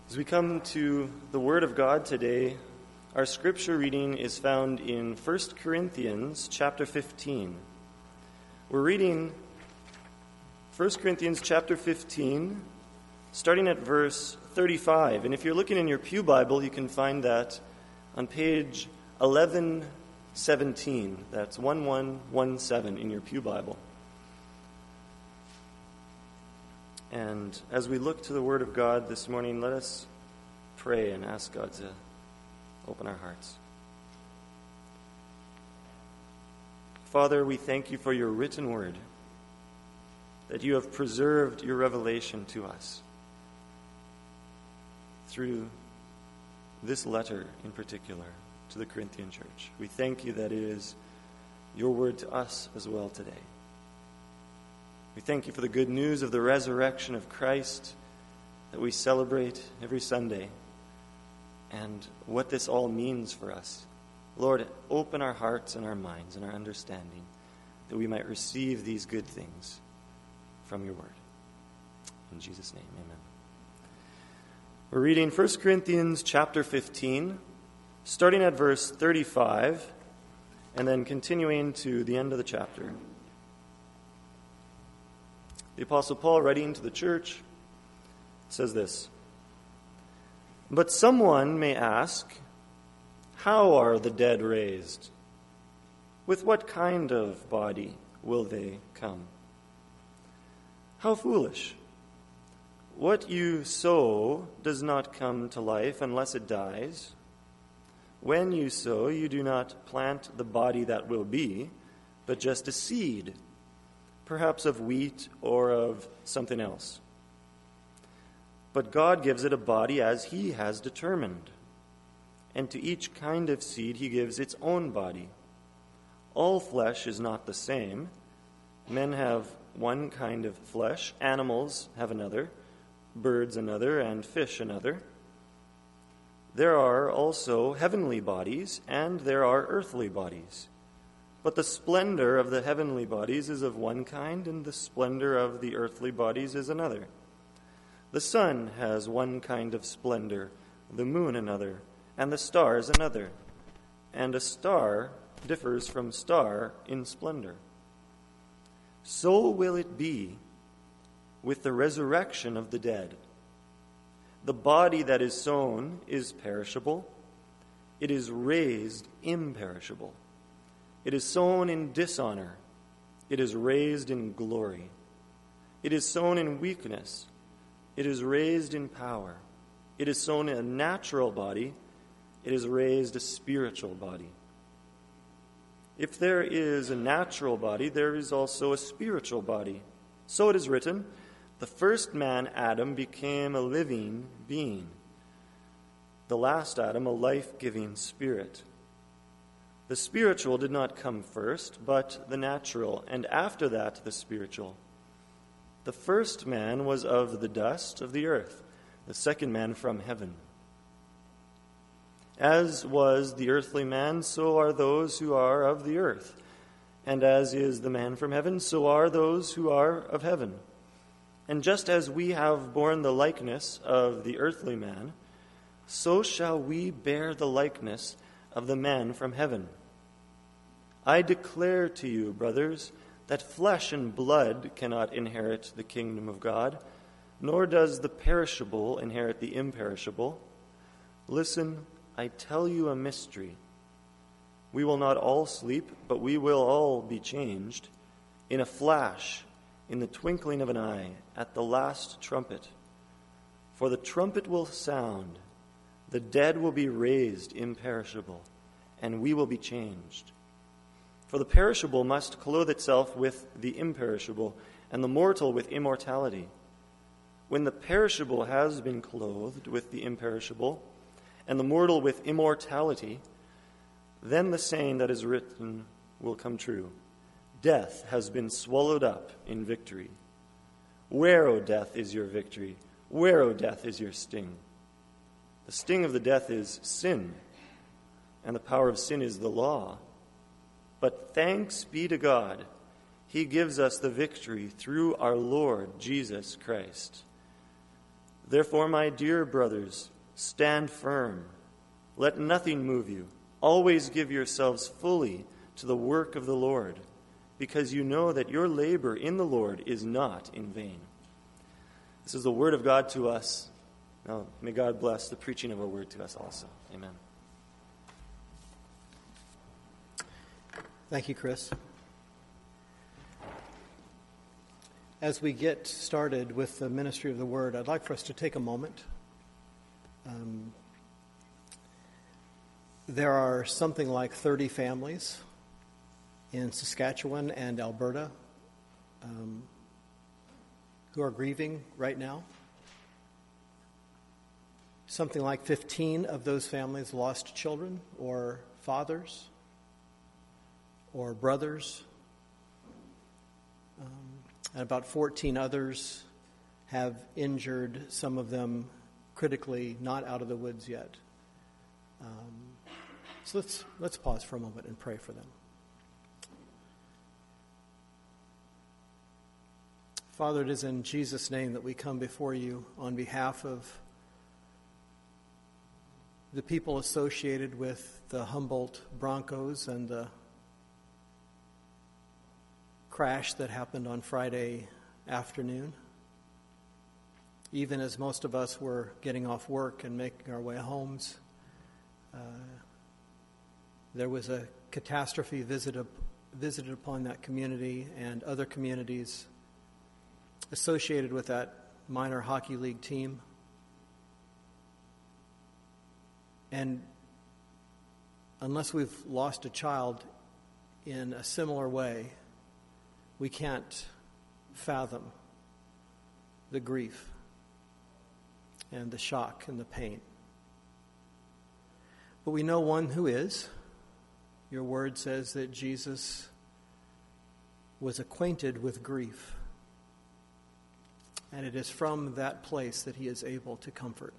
As we come to the Word of God today, our scripture reading is found in 1 Corinthians chapter 15. We're reading 1 Corinthians chapter 15, starting at verse 35. And if you're looking in your pew Bible, you can find that on page 1117. That's 1117 in your pew Bible. And as we look to the Word of God this morning, let us pray and ask God to open our hearts. Father, we thank you for your written Word, that you have preserved your revelation to us through this letter in particular to the Corinthian church. We thank you that it is your word to us as well today. We thank you for the good news of the resurrection of Christ that we celebrate every Sunday and what this all means for us. Lord, open our hearts and our minds and our understanding that we might receive these good things from your word. In Jesus' name, amen. We're reading 1 Corinthians chapter 15, starting at verse 35, and then continuing to the end of the chapter. The Apostle Paul, writing to the church, says this: "But someone may ask, how are the dead raised? With what kind of body will they come? How foolish! What you sow does not come to life unless it dies. When you sow, you do not plant the body that will be, but just a seed, perhaps of wheat or of something else. But God gives it a body as he has determined, and to each kind of seed he gives its own body. All flesh is not the same. Men have one kind of flesh, animals have another, birds another, and fish another. There are also heavenly bodies, and there are earthly bodies. But the splendor of the heavenly bodies is of one kind, and the splendor of the earthly bodies is another. The sun has one kind of splendor, the moon another, and the stars another. And a star differs from star in splendor. So will it be with the resurrection of the dead. The body that is sown is perishable. It is raised imperishable. It is sown in dishonor. It is raised in glory. It is sown in weakness. It is raised in power. It is sown a natural body. It is raised a spiritual body. If there is a natural body, there is also a spiritual body. So it is written, the first man, Adam, became a living being. The last Adam, a life-giving spirit. The spiritual did not come first, but the natural, and after that the spiritual. The first man was of the dust of the earth, the second man from heaven. As was the earthly man, so are those who are of the earth. And as is the man from heaven, so are those who are of heaven. And just as we have borne the likeness of the earthly man, so shall we bear the likeness of the man from heaven. I declare to you, brothers, that flesh and blood cannot inherit the kingdom of God, nor does the perishable inherit the imperishable. Listen, I tell you a mystery. We will not all sleep, but we will all be changed, in a flash, in the twinkling of an eye, at the last trumpet. For the trumpet will sound, the dead will be raised imperishable, and we will be changed. For the perishable must clothe itself with the imperishable, and the mortal with immortality. When the perishable has been clothed with the imperishable, and the mortal with immortality, then the saying that is written will come true. Death has been swallowed up in victory. Where, O death, is your victory? Where, O death, is your sting? The sting of the death is sin, and the power of sin is the law. But thanks be to God, he gives us the victory through our Lord Jesus Christ. Therefore, my dear brothers, stand firm. Let nothing move you. Always give yourselves fully to the work of the Lord, because you know that your labor in the Lord is not in vain. This is the word of God to us. Now, may God bless the preaching of our word to us also. Amen. Thank you, Chris. As we get started with the ministry of the word, I'd like for us to take a moment. There are something like 30 families in Saskatchewan and Alberta who are grieving right now. Something like 15 of those families lost children or fathers or brothers. And about 14 others have injured, some of them critically, not out of the woods yet. So let's pause for a moment and pray for them. Father, it is in Jesus' name that we come before you on behalf of the people associated with the Humboldt Broncos and the crash that happened on Friday afternoon. Even as most of us were getting off work and making our way homes, there was a catastrophe visited upon that community and other communities associated with that minor hockey league team. And unless we've lost a child in a similar way, we can't fathom the grief and the shock and the pain. But we know one who is. Your word says that Jesus was acquainted with grief. And it is from that place that he is able to comfort.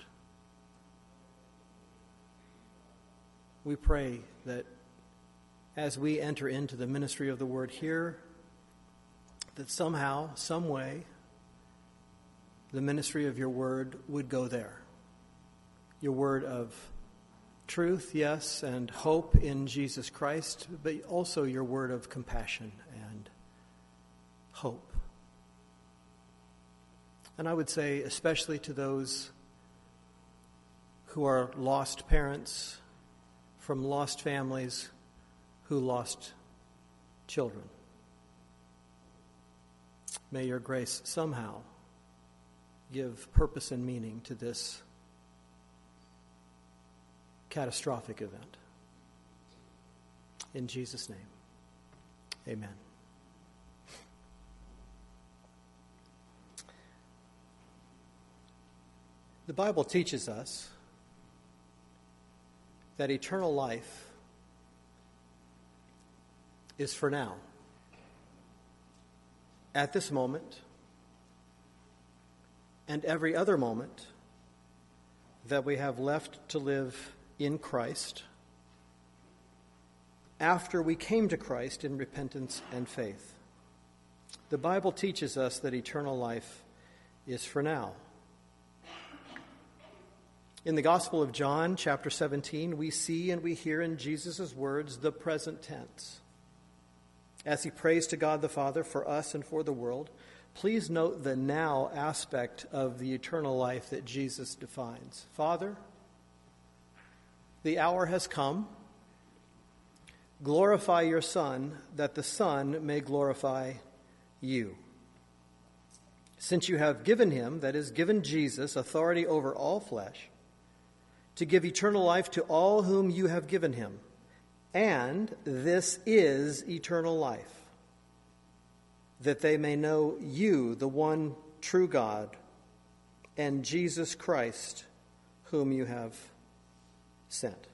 We pray that as we enter into the ministry of the word here, that somehow, some way, the ministry of your word would go there. Your word of truth, yes, and hope in Jesus Christ, but also your word of compassion and hope. And I would say, especially to those who are lost parents from lost families who lost children. May your grace somehow give purpose and meaning to this catastrophic event. In Jesus' name, amen. The Bible teaches us that eternal life is for now. At this moment and every other moment that we have left to live in Christ after we came to Christ in repentance and faith. The Bible teaches us that eternal life is for now. In the Gospel of John, chapter 17, we see and we hear in Jesus' words the present tense. As he prays to God the Father for us and for the world, please note the now aspect of the eternal life that Jesus defines. Father, the hour has come. Glorify your Son, that the Son may glorify you. Since you have given him, that is, given Jesus, authority over all flesh, to give eternal life to all whom you have given him. And this is eternal life, that they may know you, the one true God, and Jesus Christ, whom you have sent.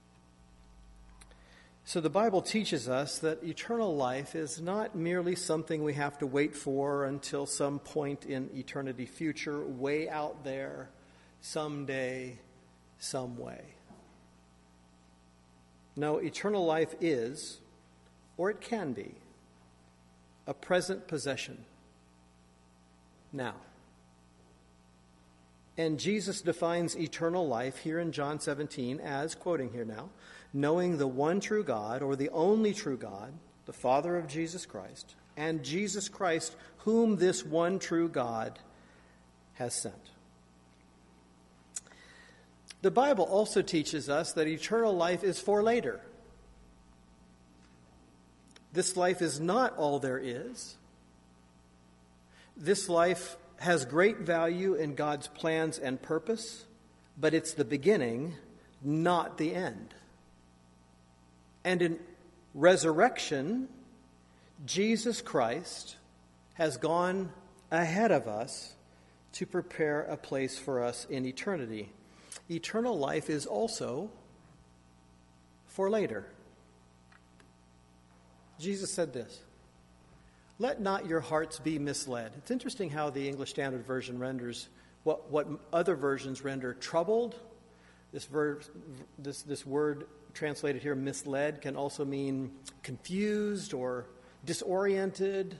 So the Bible teaches us that eternal life is not merely something we have to wait for until some point in eternity future, way out there, someday, some way. No, eternal life is, or it can be, a present possession now. And Jesus defines eternal life here in John 17 as, quoting here now, knowing the one true God, or the only true God, the Father of Jesus Christ, and Jesus Christ, whom this one true God has sent. The Bible also teaches us that eternal life is for later. This life is not all there is. This life has great value in God's plans and purpose, but it's the beginning, not the end. And in resurrection, Jesus Christ has gone ahead of us to prepare a place for us in eternity. Eternal life is also for later. Jesus said this, "Let not your hearts be misled." It's interesting how the English Standard Version renders what other versions render troubled. This word translated here, misled, can also mean confused or disoriented.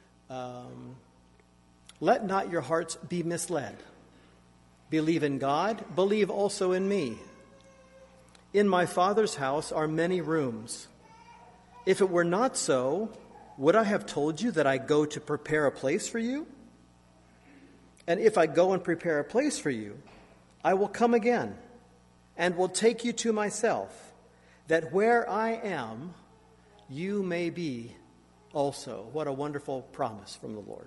Let not your hearts be misled. Believe in God, believe also in me. In my Father's house are many rooms. If it were not so, would I have told you that I go to prepare a place for you? And if I go and prepare a place for you, I will come again and will take you to myself, that where I am, you may be also. What a wonderful promise from the Lord.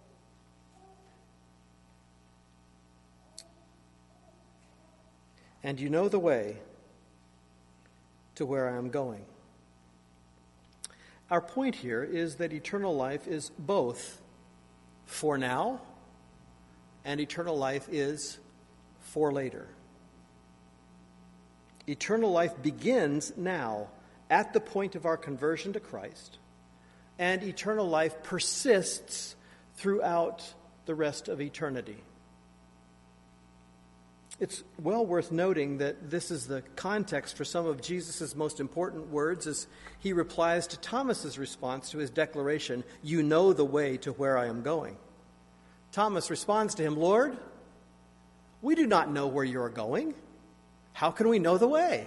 And you know the way to where I am going. Our point here is that eternal life is both for now and eternal life is for later. Eternal life begins now at the point of our conversion to Christ, and eternal life persists throughout the rest of eternity. It's well worth noting that this is the context for some of Jesus' most important words as he replies to Thomas's response to his declaration, "You know the way to where I am going." Thomas responds to him, "Lord, we do not know where you are going. How can we know the way?"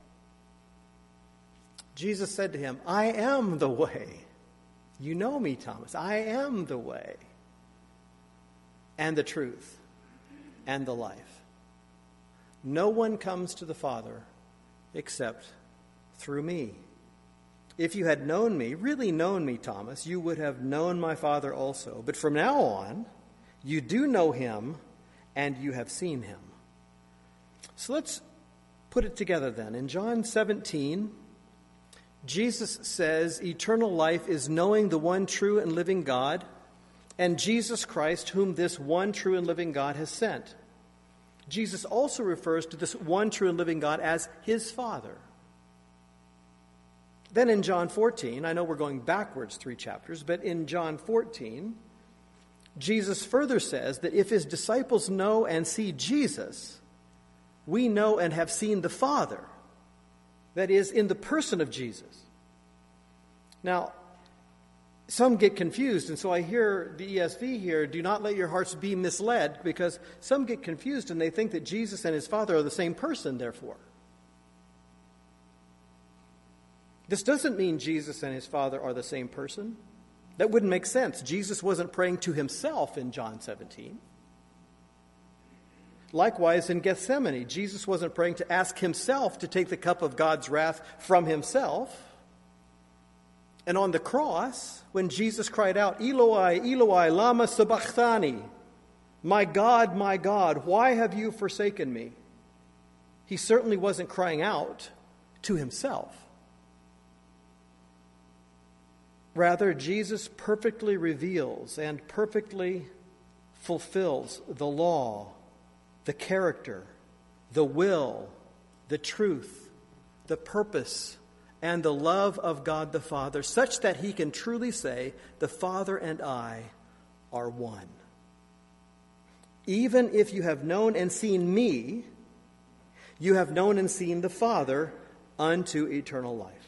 Jesus said to him, "I am the way." You know me, Thomas. I am the way and the truth and the life. No one comes to the Father except through me. If you had known me, really known me, Thomas, you would have known my Father also. But from now on, you do know him and you have seen him. So let's put it together then. In John 17, Jesus says eternal life is knowing the one true and living God and Jesus Christ, whom this one true and living God has sent. Jesus also refers to this one true and living God as his Father. Then in John 14, I know we're going backwards 3 chapters, but in John 14, Jesus further says that if his disciples know and see Jesus, we know and have seen the Father. That is, in the person of Jesus. Now, some get confused, and so I hear the ESV here, "Do not let your hearts be misled," because some get confused and they think that Jesus and his Father are the same person, therefore. This doesn't mean Jesus and his Father are the same person. That wouldn't make sense. Jesus wasn't praying to himself in John 17. Likewise, in Gethsemane, Jesus wasn't praying to ask himself to take the cup of God's wrath from himself. And on the cross, when Jesus cried out, "Eloi, Eloi, lama sabachthani," my God, why have you forsaken me?" He certainly wasn't crying out to himself. Rather, Jesus perfectly reveals and perfectly fulfills the law, the character, the will, the truth, the purpose, and the love of God the Father, such that he can truly say, "The Father and I are one." Even if you have known and seen me, you have known and seen the Father unto eternal life.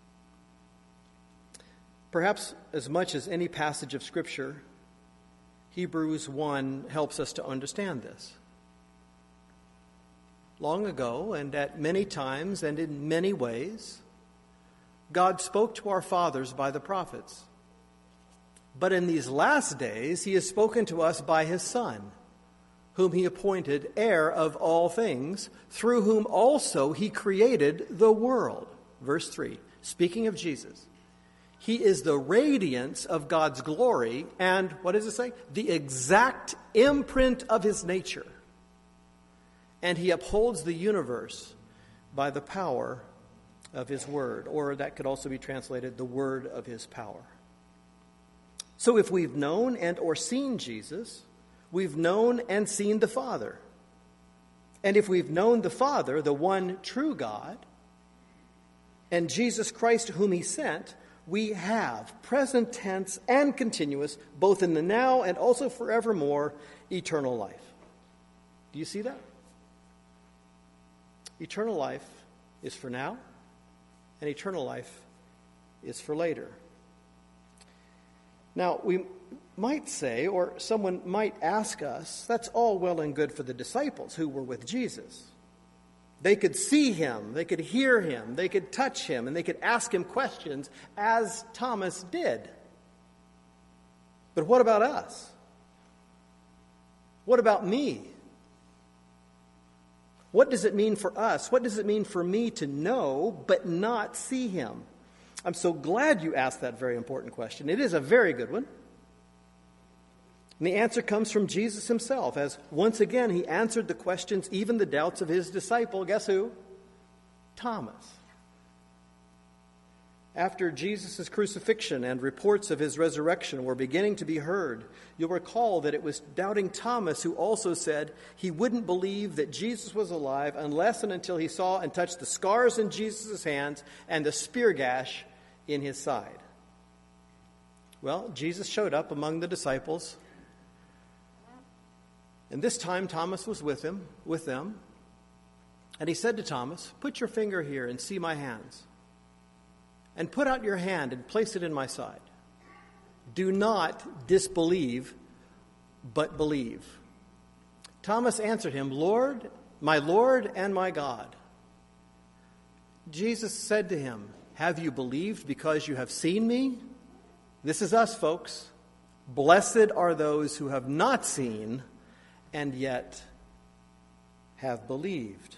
Perhaps as much as any passage of Scripture, Hebrews 1 helps us to understand this. long ago and at many times and in many ways, God spoke to our fathers by the prophets. But in these last days, he has spoken to us by his Son, whom he appointed heir of all things, through whom also he created the world. Verse 3, speaking of Jesus. He is the radiance of God's glory and, what does it say? The exact imprint of his nature. And he upholds the universe by the power of his word. Or that could also be translated, the word of his power. So if we've known and or seen Jesus, we've known and seen the Father. And if we've known the Father, the one true God, and Jesus Christ whom he sent, we have present tense and continuous, both in the now and also forevermore, eternal life. Do you see that? Eternal life is for now, and eternal life is for later. Now, we might say, or someone might ask us, that's all well and good for the disciples who were with Jesus. They could see him, they could hear him, they could touch him, and they could ask him questions as Thomas did. But what about us? What about me? What does it mean for us? What does it mean for me to know but not see him? I'm so glad you asked that very important question. It is a very good one. And the answer comes from Jesus himself, as once again he answered the questions, even the doubts of his disciple. Guess who? Thomas. After Jesus' crucifixion and reports of his resurrection were beginning to be heard, you'll recall that it was doubting Thomas who also said he wouldn't believe that Jesus was alive unless and until he saw and touched the scars in Jesus' hands and the spear gash in his side. Well, Jesus showed up among the disciples, and this time Thomas was with them, and he said to Thomas, "Put your finger here and see my hands, and put out your hand and place it in my side. Do not disbelieve, but believe." Thomas answered him, Lord and my God." Jesus said to him, "Have you believed because you have seen me?" This is us, folks. Blessed are those who have not seen and yet have believed.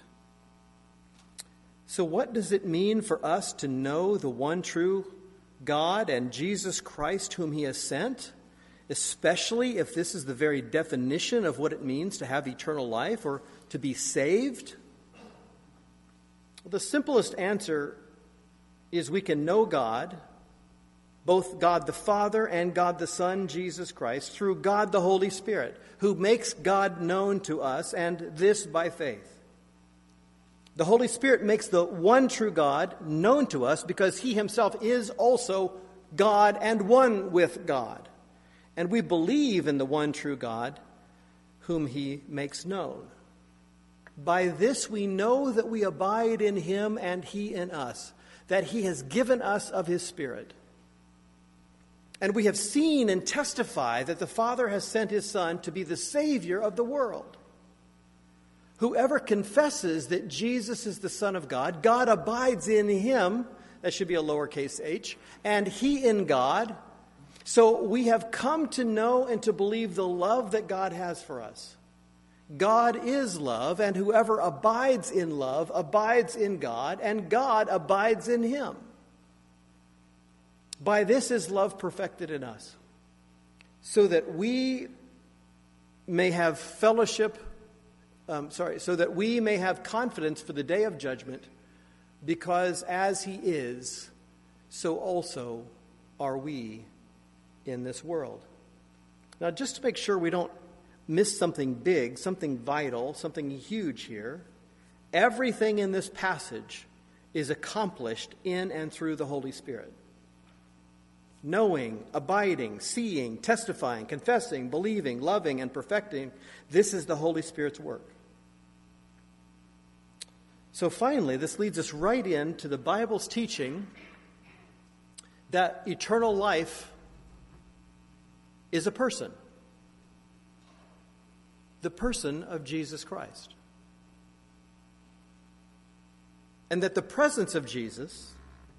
So what does it mean for us to know the one true God and Jesus Christ whom he has sent, especially if this is the very definition of what it means to have eternal life or to be saved? The simplest answer is we can know God, both God the Father and God the Son, Jesus Christ, through God the Holy Spirit, who makes God known to us, and this by faith. The Holy Spirit makes the one true God known to us because he himself is also God and one with God. And we believe in the one true God whom he makes known. By this we know that we abide in him and he in us, that he has given us of his Spirit. And we have seen and testify that the Father has sent his Son to be the Savior of the world. Whoever confesses that Jesus is the Son of God, God abides in him, that should be a lowercase h, and he in God. So we have come to know and to believe the love that God has for us. God is love, and whoever abides in love abides in God, and God abides in him. By this is love perfected in us, so that we may have so that we may have confidence for the day of judgment, because as he is, so also are we in this world. Now, just to make sure we don't miss something big, something vital, something huge here, everything in this passage is accomplished in and through the Holy Spirit. Knowing, abiding, seeing, testifying, confessing, believing, loving, and perfecting, this is the Holy Spirit's work. So finally, this leads us right into the Bible's teaching that eternal life is a person. The person of Jesus Christ. and that the presence of Jesus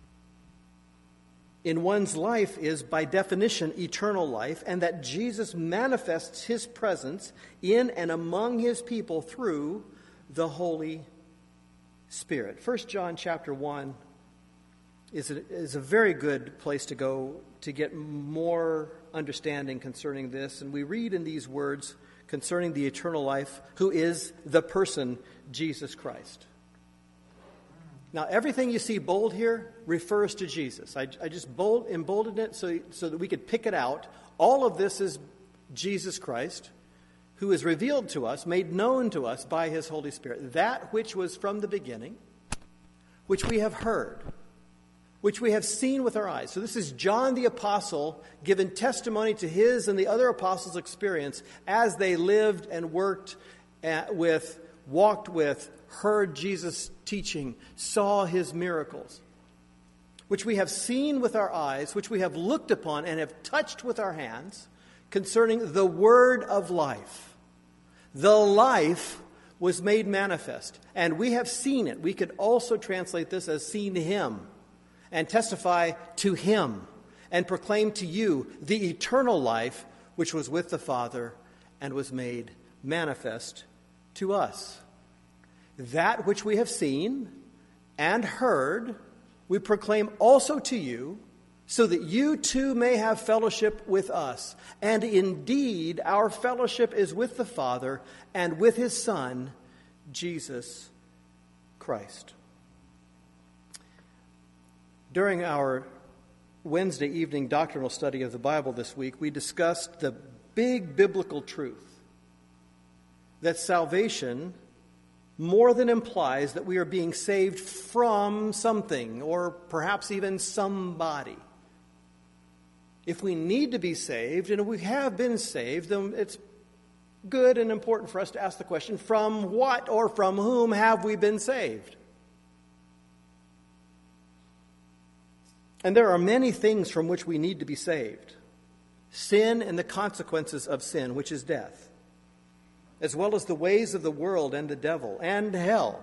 in one's life is, by definition, eternal life, and that Jesus manifests his presence in and among his people through the Holy Spirit. 1 John chapter 1 is a very good place to go to get more understanding concerning this. And we read in these words concerning the eternal life, who is the person Jesus Christ. Now, everything you see bold here refers to Jesus. I just emboldened it so that we could pick it out. All of this is Jesus Christ, who is revealed to us, made known to us by his Holy Spirit. That which was from the beginning, which we have heard, which we have seen with our eyes. So this is John the Apostle giving testimony to his and the other apostles' experience as they lived and worked with, walked with, heard Jesus teaching, saw his miracles, which we have seen with our eyes, which we have looked upon and have touched with our hands, concerning the word of life. The life was made manifest, and we have seen it. We could also translate this as seen him, and testify to him, and proclaim to you the eternal life which was with the Father and was made manifest to us. That which we have seen and heard, we proclaim also to you, so that you too may have fellowship with us. And indeed, our fellowship is with the Father and with his Son, Jesus Christ. During our Wednesday evening doctrinal study of the Bible this week, we discussed the big biblical truth that salvation more than implies that we are being saved from something, or perhaps even somebody. If we need to be saved, and we have been saved, then it's good and important for us to ask the question, from what or from whom have we been saved? And there are many things from which we need to be saved. Sin and the consequences of sin, which is death, as well as the ways of the world and the devil and hell.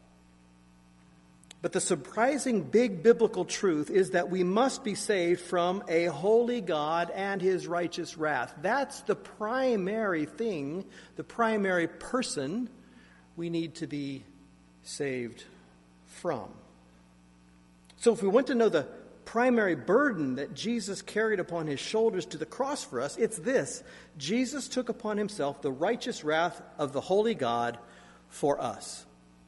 But the surprising big biblical truth is that we must be saved from a holy God and his righteous wrath. That's the primary thing, the primary person we need to be saved from. So if we want to know the primary burden that Jesus carried upon his shoulders to the cross for us, it's this: Jesus took upon himself the righteous wrath of the holy God for us.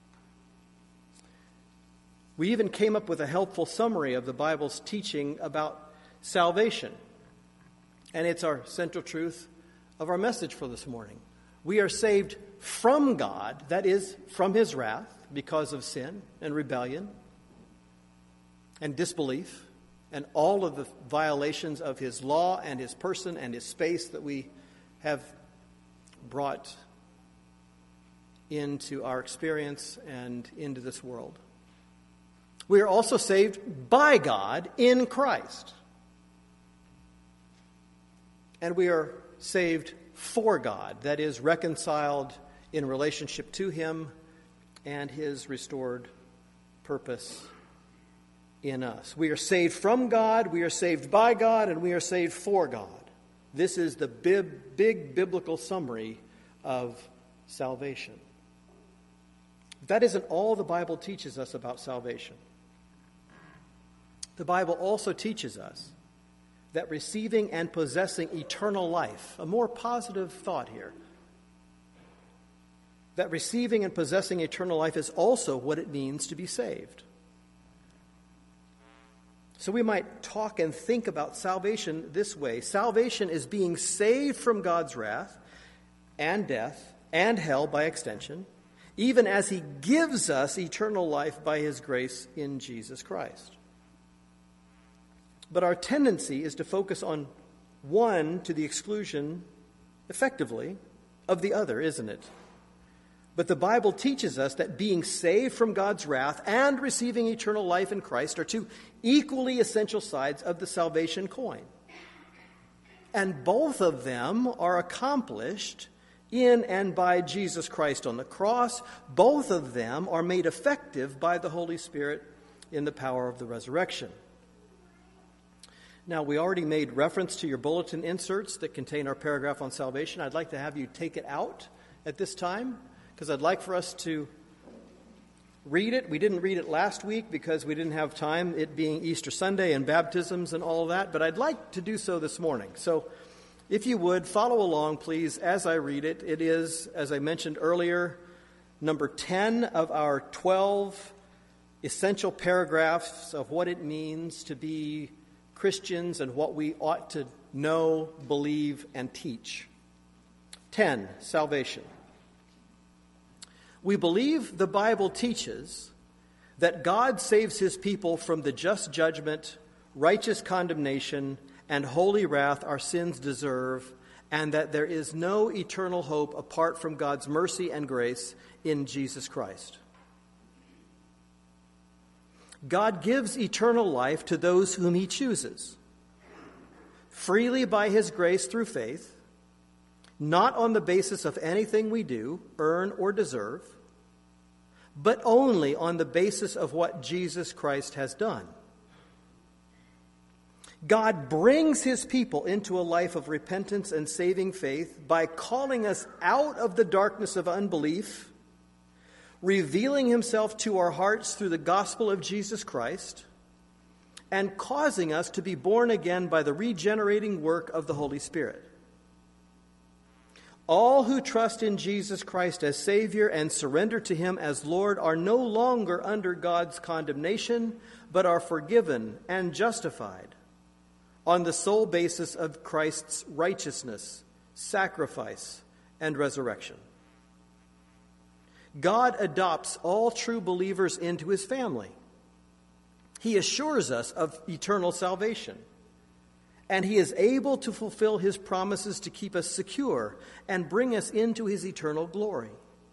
We even came up with a helpful summary of the Bible's teaching about salvation. And it's our central truth of our message for this morning. We are saved from God, that is, from his wrath, because of sin and rebellion and disbelief, and all of the violations of his law and his person and his space that we have brought into our experience and into this world. We are also saved by God in Christ. And we are saved for God, that is, reconciled in relationship to him and his restored purpose in us. We are saved from God, we are saved by God, and we are saved for God. This is the big biblical summary of salvation. That isn't all the Bible teaches us about salvation. The Bible also teaches us that receiving and possessing eternal life, a more positive thought here, that receiving and possessing eternal life is also what it means to be saved. So we might talk and think about salvation this way. Salvation is being saved from God's wrath and death and hell by extension, even as he gives us eternal life by his grace in Jesus Christ. But our tendency is to focus on one to the exclusion, effectively, of the other, isn't it? But the Bible teaches us that being saved from God's wrath and receiving eternal life in Christ are two equally essential sides of the salvation coin. And both of them are accomplished in and by Jesus Christ on the cross. Both of them are made effective by the Holy Spirit in the power of the resurrection. Now, we already made reference to your bulletin inserts that contain our paragraph on salvation. I'd like to have you take it out at this time, because I'd like for us to read it. We didn't read it last week because we didn't have time, it being Easter Sunday and baptisms and all of that, but I'd like to do so this morning. So if you would, follow along, please, as I read it. It is, as I mentioned earlier, number 10 of our 12 essential paragraphs of what it means to be Christians and what we ought to know, believe, and teach. 10. Salvation. We believe the Bible teaches that God saves his people from the just judgment, righteous condemnation, and holy wrath our sins deserve, and that there is no eternal hope apart from God's mercy and grace in Jesus Christ. God gives eternal life to those whom he chooses, freely by his grace through faith, not on the basis of anything we do, earn, or deserve, but only on the basis of what Jesus Christ has done. God brings his people into a life of repentance and saving faith by calling us out of the darkness of unbelief, revealing himself to our hearts through the gospel of Jesus Christ, and causing us to be born again by the regenerating work of the Holy Spirit. All who trust in Jesus Christ as Savior and surrender to him as Lord are no longer under God's condemnation, but are forgiven and justified on the sole basis of Christ's righteousness, sacrifice, and resurrection. God adopts all true believers into his family. He assures us of eternal salvation, and he is able to fulfill his promises to keep us secure and bring us into his eternal glory.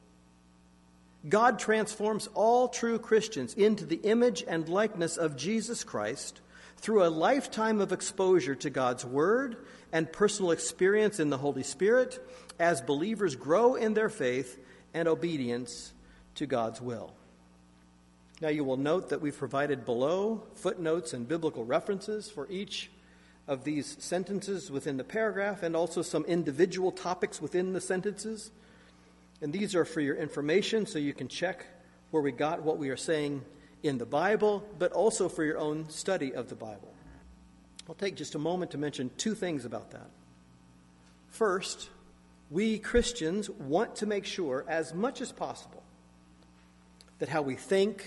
God transforms all true Christians into the image and likeness of Jesus Christ through a lifetime of exposure to God's Word and personal experience in the Holy Spirit as believers grow in their faith and obedience to God's will. Now, you will note that we've provided below footnotes and biblical references for each of these sentences within the paragraph, and also some individual topics within the sentences. And these are for your information, so you can check where we got what we are saying in the Bible, but also for your own study of the Bible. I'll take just a moment to mention two things about that. First, we Christians want to make sure, as much as possible, that how we think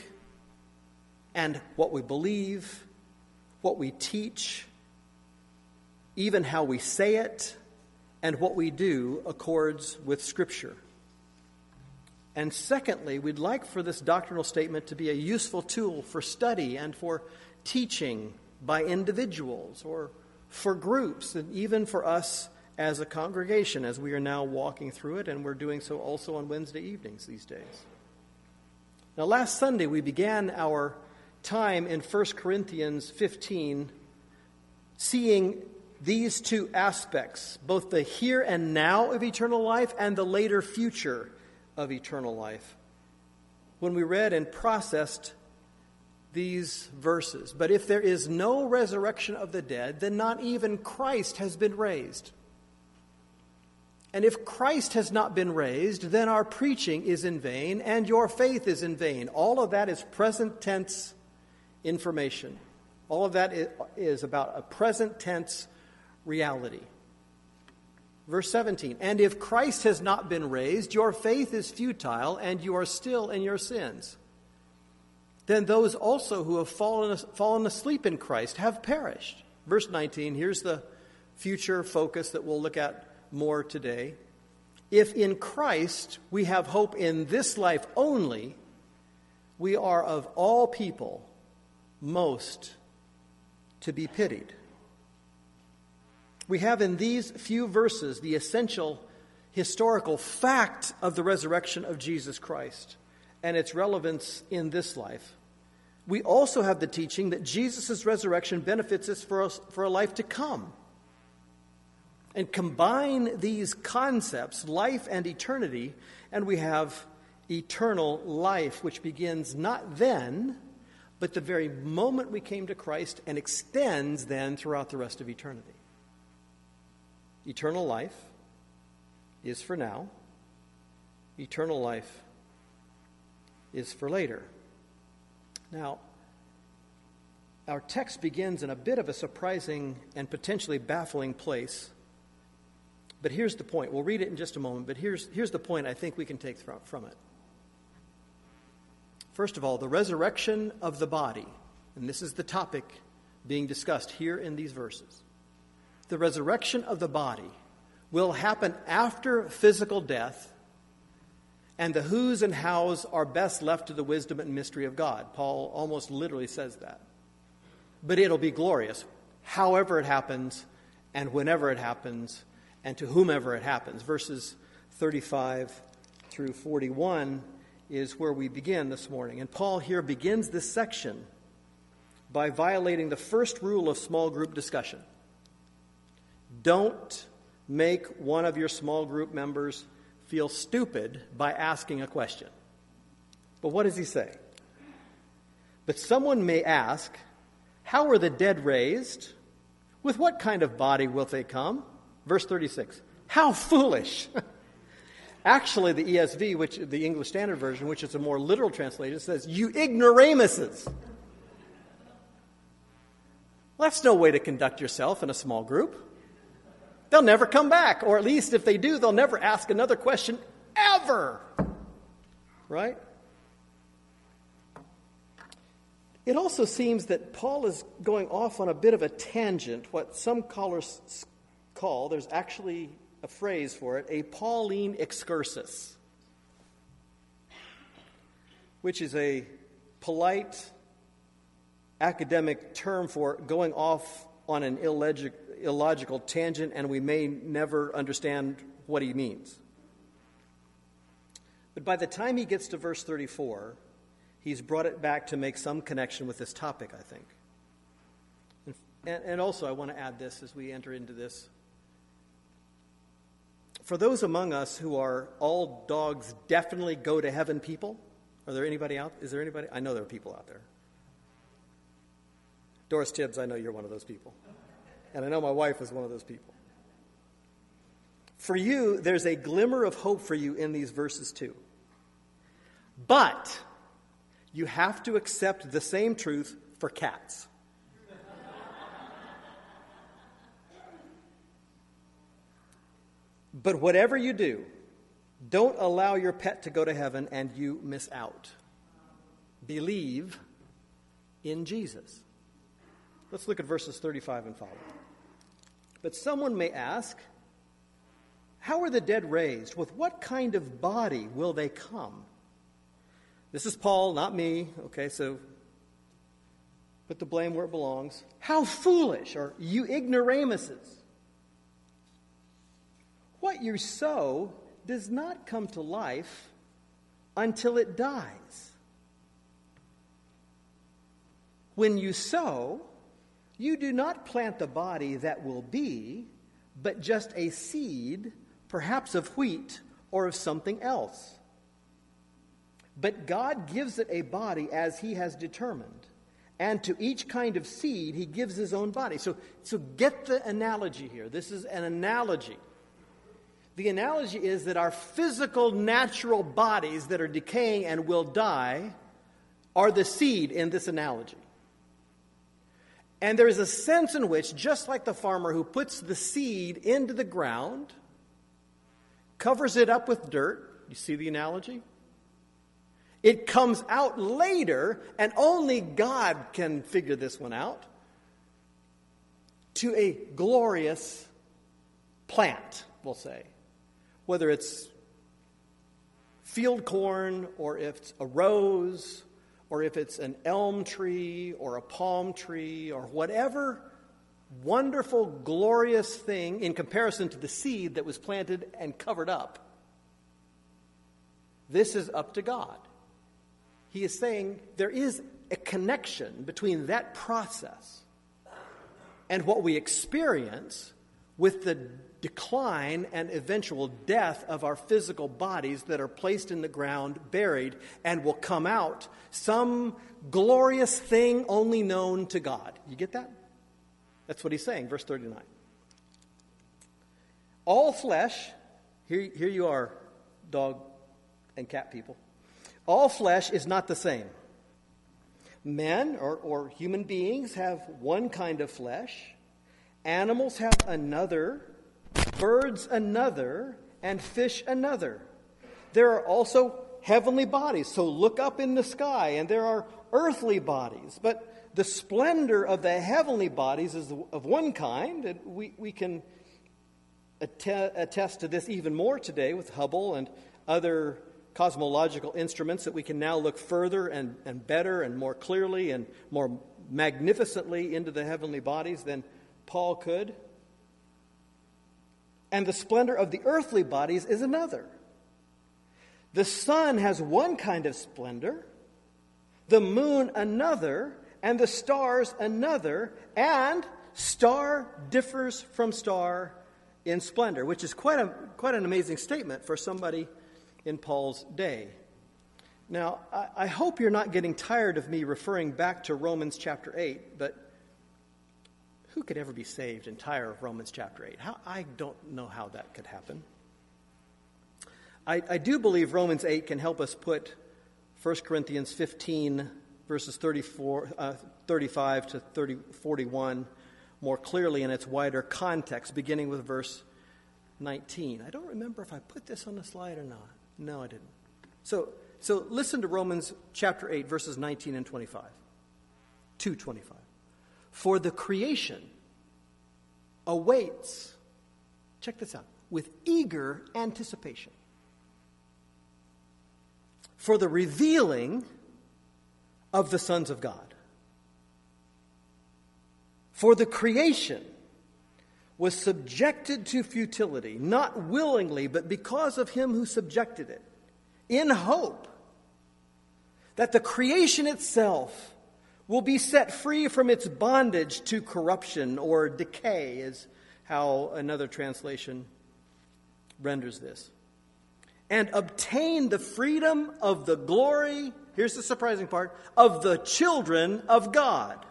and what we believe, what we teach, even how we say it, and what we do accords with Scripture. And secondly, we'd like for this doctrinal statement to be a useful tool for study and for teaching by individuals or for groups, and even for us as a congregation, as we are now walking through it, and we're doing so also on Wednesday evenings these days. Now, last Sunday, we began our time in 1 Corinthians 15, seeing these two aspects, both the here and now of eternal life and the later future of eternal life, when we read and processed these verses. But if there is no resurrection of the dead, then not even Christ has been raised. And if Christ has not been raised, then our preaching is in vain and your faith is in vain. All of that is present tense information. All of that is about a present tense reality. Verse 17, and if Christ has not been raised, your faith is futile and you are still in your sins. Then those also who have fallen asleep in Christ have perished. Verse 19, here's the future focus that we'll look at more today. If in Christ we have hope in this life only, we are of all people most to be pitied. We have in these few verses the essential historical fact of the resurrection of Jesus Christ and its relevance in this life. We also have the teaching that Jesus' resurrection benefits us for a life to come. And combine these concepts, life and eternity, and we have eternal life, which begins not then, but the very moment we came to Christ and extends then throughout the rest of eternity. Eternal life is for now. Eternal life is for later. Now, our text begins in a bit of a surprising and potentially baffling place. But here's the point. We'll read it in just a moment, but here's the point I think we can take from it. First of all, the resurrection of the body, and this is the topic being discussed here in these verses. The resurrection of the body will happen after physical death, and the who's and how's are best left to the wisdom and mystery of God. Paul almost literally says that. But it'll be glorious, however it happens, and whenever it happens, and to whomever it happens. Verses 35 through 41 is where we begin this morning. And Paul here begins this section by violating the first rule of small group discussion. Don't make one of your small group members feel stupid by asking a question. But what does he say? But someone may ask, how are the dead raised? With what kind of body will they come? Verse 36, how foolish. Actually, the ESV, which the English Standard Version, which is a more literal translation, says, you ignoramuses. Well, that's no way to conduct yourself in a small group. They'll never come back, or at least if they do, they'll never ask another question ever. Right? It also seems that Paul is going off on a bit of a tangent, what some scholars call, there's actually a phrase for it, a Pauline excursus, which is a polite academic term for going off on an illogical tangent, and we may never understand what he means. But by the time he gets to verse 34, he's brought it back to make some connection with this topic, I think. And also, I want to add this as we enter into this. For those among us who are all dogs definitely go to heaven people, is there anybody? I know there are people out there. Doris Tibbs, I know you're one of those people. And I know my wife is one of those people. For you, there's a glimmer of hope for you in these verses too. But you have to accept the same truth for cats. But whatever you do, don't allow your pet to go to heaven and you miss out. Believe in Jesus. Let's look at verses 35 and following. But someone may ask, how are the dead raised? With what kind of body will they come? This is Paul, not me. Okay, so put the blame where it belongs. How foolish, or you ignoramuses. What you sow does not come to life until it dies. When you sow, you do not plant the body that will be, but just a seed, perhaps of wheat or of something else. But God gives it a body as he has determined. And to each kind of seed, he gives his own body. So get the analogy here. This is an analogy. The analogy is that our physical, natural bodies that are decaying and will die are the seed in this analogy. And there is a sense in which, just like the farmer who puts the seed into the ground, covers it up with dirt, you see the analogy? It comes out later, and only God can figure this one out, to a glorious plant, we'll say. Whether it's field corn, or if it's a rose, or if it's an elm tree, or a palm tree, or whatever wonderful, glorious thing in comparison to the seed that was planted and covered up. This is up to God. He is saying there is a connection between that process and what we experience with the decline and eventual death of our physical bodies that are placed in the ground, buried, and will come out some glorious thing only known to God. You get that? That's what he's saying, verse 39. All flesh, here you are, dog and cat people. All flesh is not the same. Men or human beings have one kind of flesh. Animals have another. Birds another. And fish another. There are also heavenly bodies. So look up in the sky, and there are earthly bodies. But the splendor of the heavenly bodies is of one kind. And we can attest to this even more today with Hubble and other cosmological instruments that we can now look further and better and more clearly and more magnificently into the heavenly bodies than Paul could. And the splendor of the earthly bodies is another. The sun has one kind of splendor, the moon another, and the stars another, and star differs from star in splendor, which is quite an amazing statement for somebody in Paul's day. Now, I hope you're not getting tired of me referring back to Romans chapter 8, but who could ever be saved entire of Romans chapter 8? I don't know how that could happen. I do believe Romans 8 can help us put 1 Corinthians 15, verses 35 to 41 more clearly in its wider context, beginning with verse 19. I don't remember if I put this on the slide or not. No, I didn't. So listen to Romans chapter 8, verses 19 and 25. 2:25. For the creation awaits, check this out, with eager anticipation for the revealing of the sons of God. For the creation was subjected to futility, not willingly, but because of him who subjected it, in hope that the creation itself will be set free from its bondage to corruption or decay, is how another translation renders this, and obtain the freedom of the glory, here's the surprising part, of the children of God.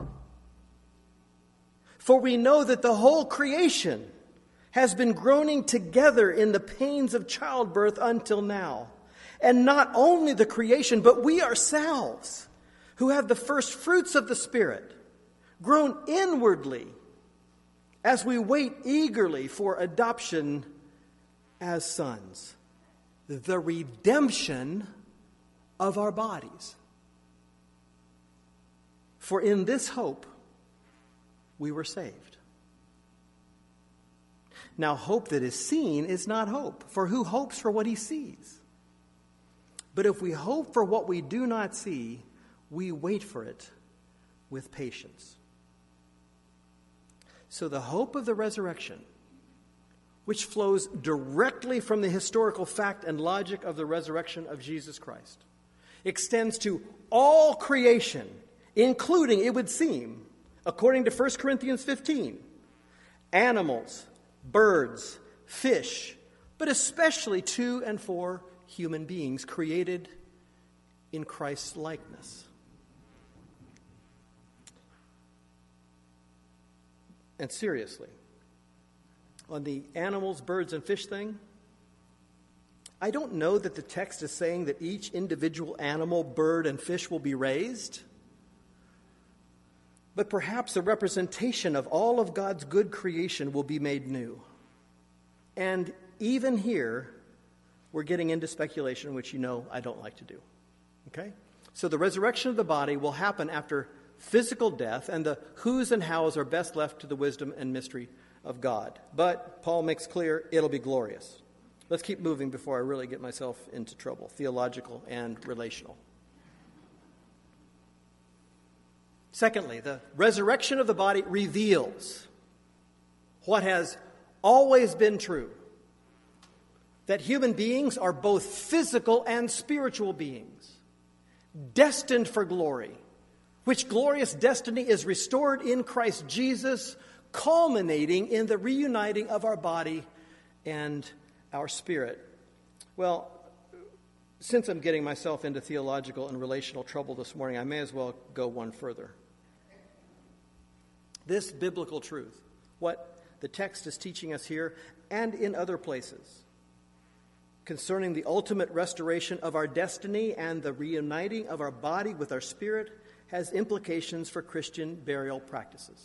For we know that the whole creation has been groaning together in the pains of childbirth until now. And not only the creation, but we ourselves, who have the first fruits of the Spirit, groan inwardly as we wait eagerly for adoption as sons, the redemption of our bodies. For in this hope we were saved. Now, hope that is seen is not hope, for who hopes for what he sees? But if we hope for what we do not see, we wait for it with patience. So the hope of the resurrection, which flows directly from the historical fact and logic of the resurrection of Jesus Christ, extends to all creation, including, it would seem, according to 1 Corinthians 15, animals, birds, fish, but especially to and for human beings created in Christ's likeness. And seriously, on the animals, birds, and fish thing, I don't know that the text is saying that each individual animal, bird, and fish will be raised, but perhaps a representation of all of God's good creation will be made new. And even here, we're getting into speculation, which you know I don't like to do. Okay? So the resurrection of the body will happen after physical death, and the who's and how's are best left to the wisdom and mystery of God. But Paul makes clear it'll be glorious. Let's keep moving before I really get myself into trouble, theological and relational. Secondly, the resurrection of the body reveals what has always been true, that human beings are both physical and spiritual beings, destined for glory, which glorious destiny is restored in Christ Jesus, culminating in the reuniting of our body and our spirit. Well, since I'm getting myself into theological and relational trouble this morning, I may as well go one further. This biblical truth, what the text is teaching us here and in other places, concerning the ultimate restoration of our destiny and the reuniting of our body with our spirit, has implications for Christian burial practices.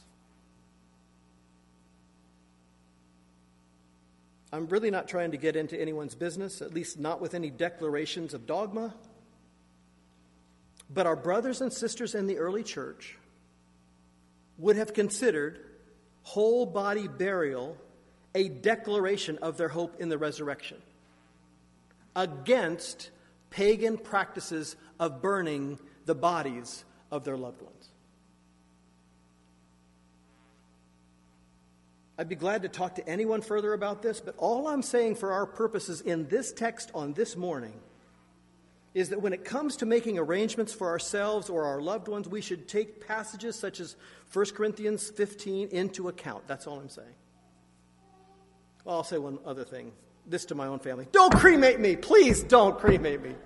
I'm really not trying to get into anyone's business, at least not with any declarations of dogma. But our brothers and sisters in the early church would have considered whole body burial a declaration of their hope in the resurrection, against pagan practices of burning the bodies of their loved ones. I'd be glad to talk to anyone further about this, but all I'm saying for our purposes in this text on this morning is that when it comes to making arrangements for ourselves or our loved ones, we should take passages such as 1 Corinthians 15 into account. That's all I'm saying. Well, I'll say one other thing. This to my own family. Don't cremate me! Please don't cremate me.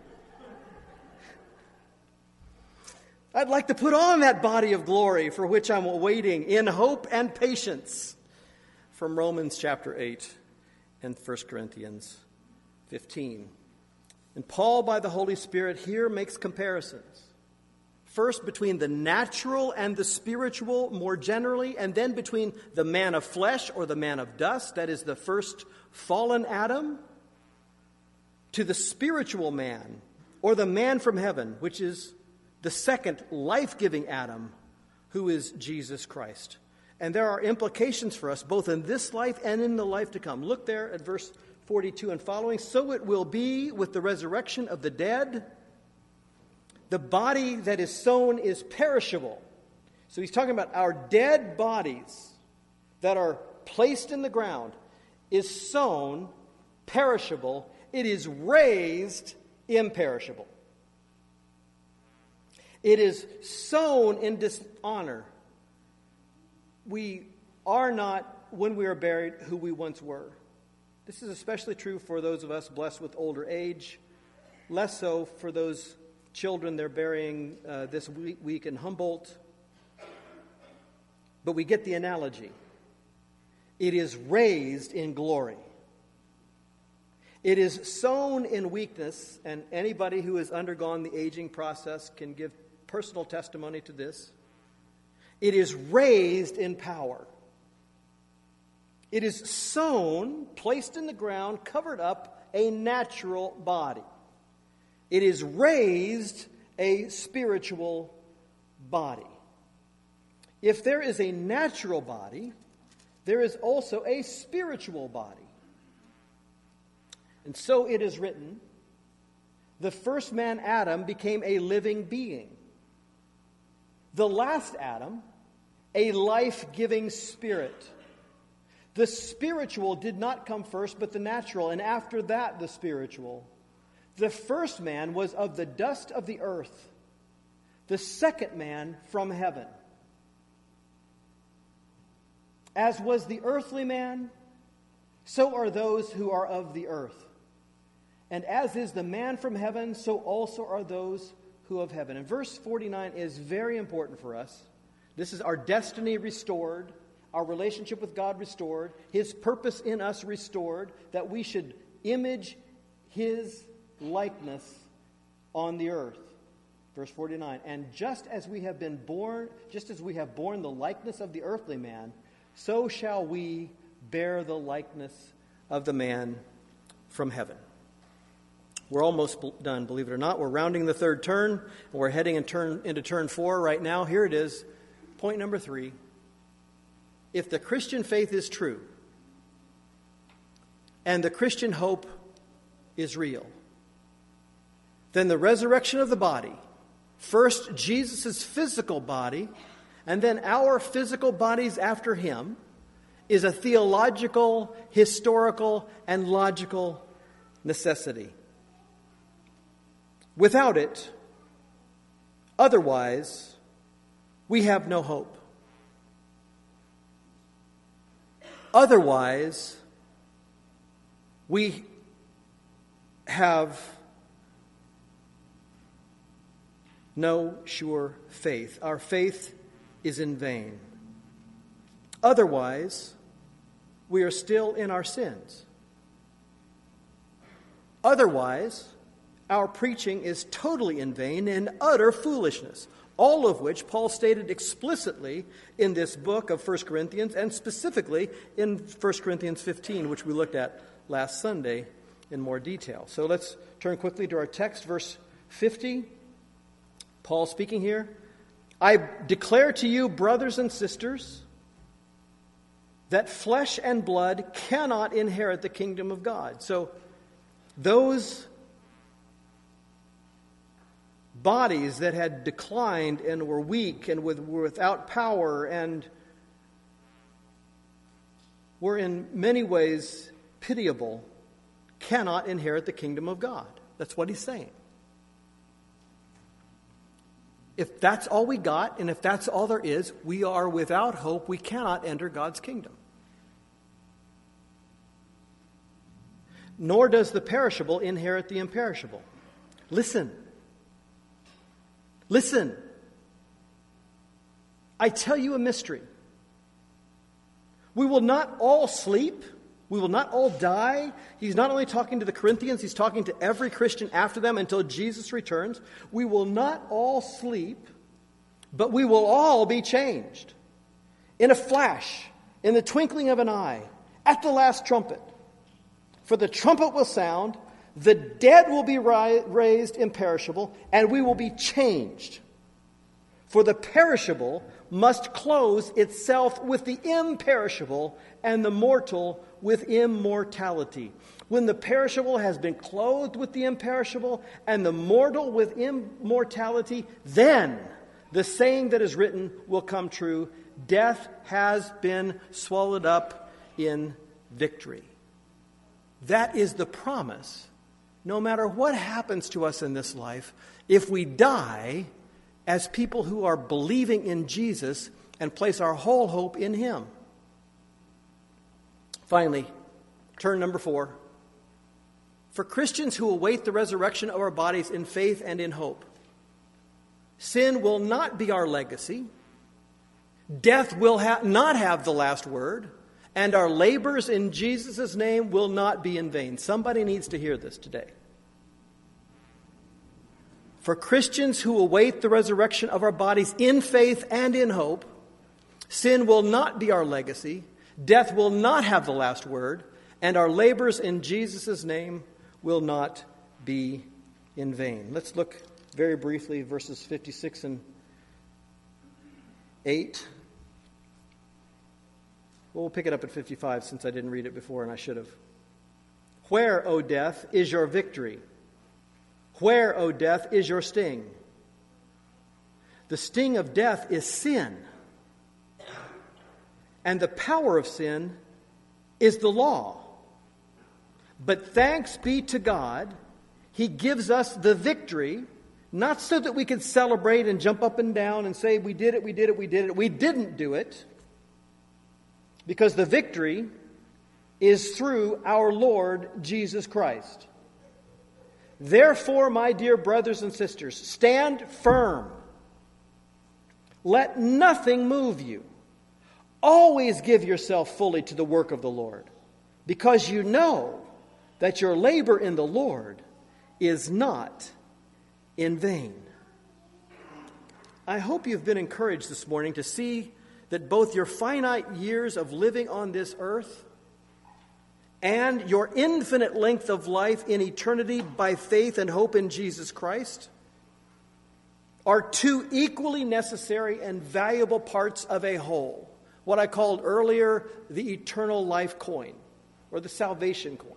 I'd like to put on that body of glory for which I'm awaiting in hope and patience. From Romans chapter 8 and 1 Corinthians 15. And Paul, by the Holy Spirit, here makes comparisons. First, between the natural and the spiritual more generally, and then between the man of flesh or the man of dust, that is the first fallen Adam, to the spiritual man or the man from heaven, which is the second life-giving Adam, who is Jesus Christ. And there are implications for us both in this life and in the life to come. Look there at verse 42 and following. So it will be with the resurrection of the dead. The body that is sown is perishable. So he's talking about our dead bodies that are placed in the ground is sown perishable. It is raised imperishable. It is sown in dishonor. We are not, when we are buried, who we once were. This is especially true for those of us blessed with older age, less so for those children they're burying this week in Humboldt. But we get the analogy. It is raised in glory. It is sown in weakness, and anybody who has undergone the aging process can give personal testimony to this. It is raised in power. It is sown, placed in the ground, covered up, a natural body. It is raised a spiritual body. If there is a natural body, there is also a spiritual body. And so it is written, the first man, Adam, became a living being. The last Adam, a life-giving spirit. The spiritual did not come first, but the natural, and after that the spiritual. The first man was of the dust of the earth, the second man from heaven. As was the earthly man, so are those who are of the earth. And as is the man from heaven, so also are those who of heaven. And verse 49 is very important for us. This is our destiny restored, our relationship with God restored, His purpose in us restored, that we should image His likeness on the earth. Verse 49, and just as we have borne the likeness of the earthly man, so shall we bear the likeness of the man from heaven. We're almost done, believe it or not. We're rounding the third turn, and we're heading into turn 4 right now. Here it is. Point number 3. If the Christian faith is true, and the Christian hope is real, then the resurrection of the body, first Jesus' physical body, and then our physical bodies after him, is a theological, historical, and logical necessity. Without it, otherwise, we have no hope. Otherwise, we have no sure faith. Our faith is in vain. Otherwise, we are still in our sins. Otherwise, our preaching is totally in vain and utter foolishness, all of which Paul stated explicitly in this book of 1 Corinthians, and specifically in 1 Corinthians 15, which we looked at last Sunday in more detail. So let's turn quickly to our text, verse 50. Paul speaking here. I declare to you, brothers and sisters, that flesh and blood cannot inherit the kingdom of God. So those bodies that had declined and were weak and were without power and were in many ways pitiable cannot inherit the kingdom of God. That's what he's saying. If that's all we got, and if that's all there is, we are without hope. We cannot enter God's kingdom. Nor does the perishable inherit the imperishable. Listen. Listen. I tell you a mystery. We will not all sleep. We will not all die. He's not only talking to the Corinthians, he's talking to every Christian after them until Jesus returns. We will not all sleep, but we will all be changed. In a flash, in the twinkling of an eye, at the last trumpet. For the trumpet will sound, the dead will be raised imperishable, and we will be changed. For the perishable must clothe itself with the imperishable, and the mortal with immortality. When the perishable has been clothed with the imperishable, and the mortal with immortality, then the saying that is written will come true. Death has been swallowed up in victory. That is the promise. No matter what happens to us in this life, if we die as people who are believing in Jesus and place our whole hope in Him. Finally, turn number 4. For Christians who await the resurrection of our bodies in faith and in hope, sin will not be our legacy. Death will not have the last word. And our labors in Jesus' name will not be in vain. Somebody needs to hear this today. For Christians who await the resurrection of our bodies in faith and in hope, sin will not be our legacy, death will not have the last word, and our labors in Jesus' name will not be in vain. Let's look very briefly verses 56 and 8. Well, we'll pick it up at 55 since I didn't read it before and I should have. Where, O death, is your victory? Where, O death, is your sting? The sting of death is sin. And the power of sin is the law. But thanks be to God, He gives us the victory, not so that we can celebrate and jump up and down and say, we did it, we did it, we did it. We didn't do it. Because the victory is through our Lord Jesus Christ. Therefore, my dear brothers and sisters, stand firm. Let nothing move you. Always give yourself fully to the work of the Lord, because you know that your labor in the Lord is not in vain. I hope you've been encouraged this morning to see that both your finite years of living on this earth and your infinite length of life in eternity by faith and hope in Jesus Christ are two equally necessary and valuable parts of a whole. What I called earlier the eternal life coin, or the salvation coin.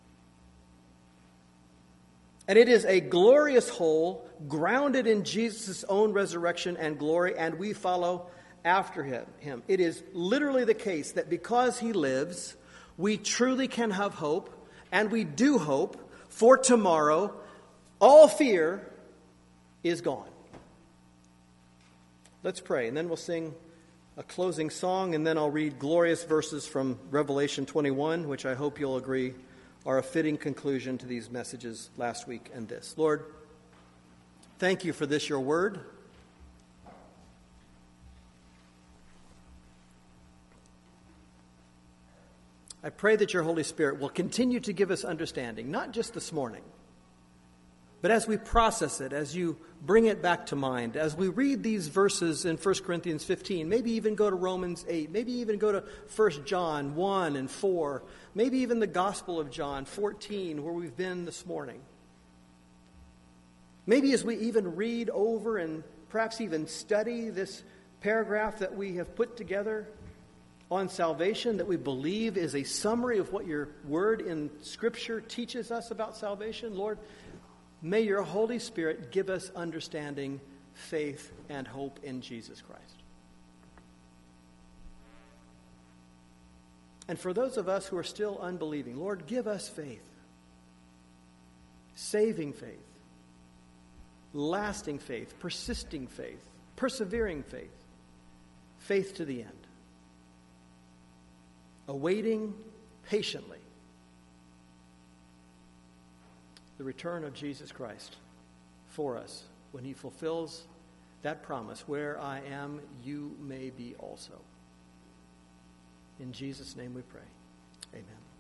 And it is a glorious whole, grounded in Jesus' own resurrection and glory, and we follow after him. It is literally the case that because He lives, we truly can have hope, and we do hope for tomorrow. All fear is gone. Let's pray, and then we'll sing a closing song, and then I'll read glorious verses from Revelation 21, which I hope you'll agree are a fitting conclusion to these messages last week and this. Lord, thank you for this, your word. I pray that your Holy Spirit will continue to give us understanding, not just this morning, but as we process it, as you bring it back to mind, as we read these verses in 1 Corinthians 15, maybe even go to Romans 8, maybe even go to 1 John 1 and 4, maybe even the Gospel of John 14, where we've been this morning. Maybe as we even read over and perhaps even study this paragraph that we have put together on salvation, that we believe is a summary of what your word in Scripture teaches us about salvation, Lord, may your Holy Spirit give us understanding, faith, and hope in Jesus Christ. And for those of us who are still unbelieving, Lord, give us faith, saving faith, lasting faith, persisting faith, persevering faith, faith to the end, awaiting patiently the return of Jesus Christ for us when he fulfills that promise, where I am, you may be also. In Jesus' name we pray. Amen.